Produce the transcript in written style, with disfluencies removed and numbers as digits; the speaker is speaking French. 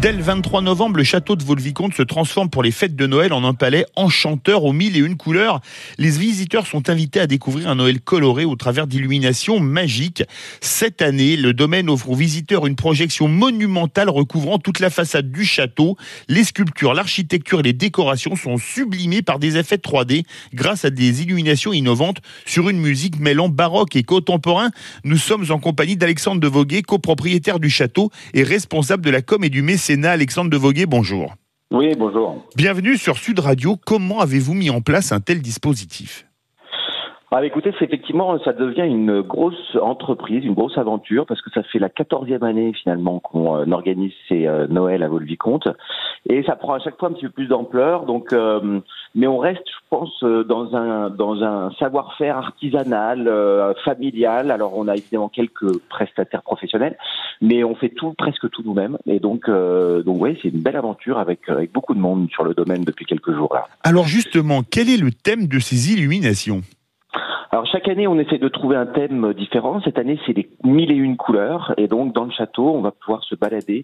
Dès le 23 novembre, le château de Vaux-le-Vicomte se transforme pour les fêtes de Noël en un palais enchanteur aux 1001 couleurs. Les visiteurs sont invités à découvrir un Noël coloré au travers d'illuminations magiques. Cette année, le domaine offre aux visiteurs une projection monumentale recouvrant toute la façade du château. Les sculptures, l'architecture et les décorations sont sublimées par des effets 3D grâce à des illuminations innovantes sur une musique mêlant baroque et contemporain. Nous sommes en compagnie d'Alexandre de Voguet, copropriétaire du château et responsable de la com et du mécénat. Alexandre de Voguet, bonjour. Oui, bonjour. Bienvenue sur Sud Radio. Comment avez-vous mis en place un tel dispositif ? Écoutez, ça devient une grosse entreprise, une grosse aventure, parce que ça fait la 14e année finalement qu'on organise ces Noël à Vaux-le-Vicomte, et ça prend à chaque fois un petit peu plus d'ampleur. Donc, mais on reste, je pense, dans un savoir-faire artisanal, familial. Alors, on a évidemment quelques prestataires professionnels, mais on fait presque tout nous-mêmes. Et donc oui, c'est une belle aventure avec beaucoup de monde sur le domaine depuis quelques jours là. Alors justement, quel est le thème de ces illuminations ? Alors chaque année, on essaie de trouver un thème différent. Cette année, c'est les 1001 couleurs. Et donc, dans le château, on va pouvoir se balader